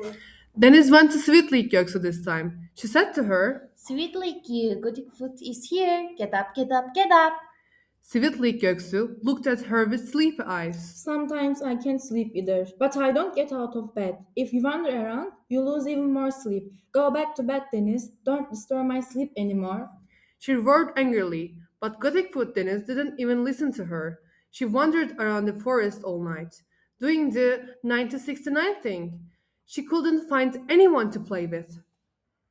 Dennis went to Sweetly Göksu this time. She said to her, Sweetly cute, Goodfoot is here. Get up, get up, get up. Sweetly Göksu looked at her with sleepy eyes. Sometimes I can't sleep either, but I don't get out of bed. If you wander around, you lose even more sleep. Go back to bed, Dennis. Don't disturb my sleep anymore. She roared angrily, but Gothic Dennis didn't even listen to her. She wandered around the forest all night, doing the 1969 thing. She couldn't find anyone to play with.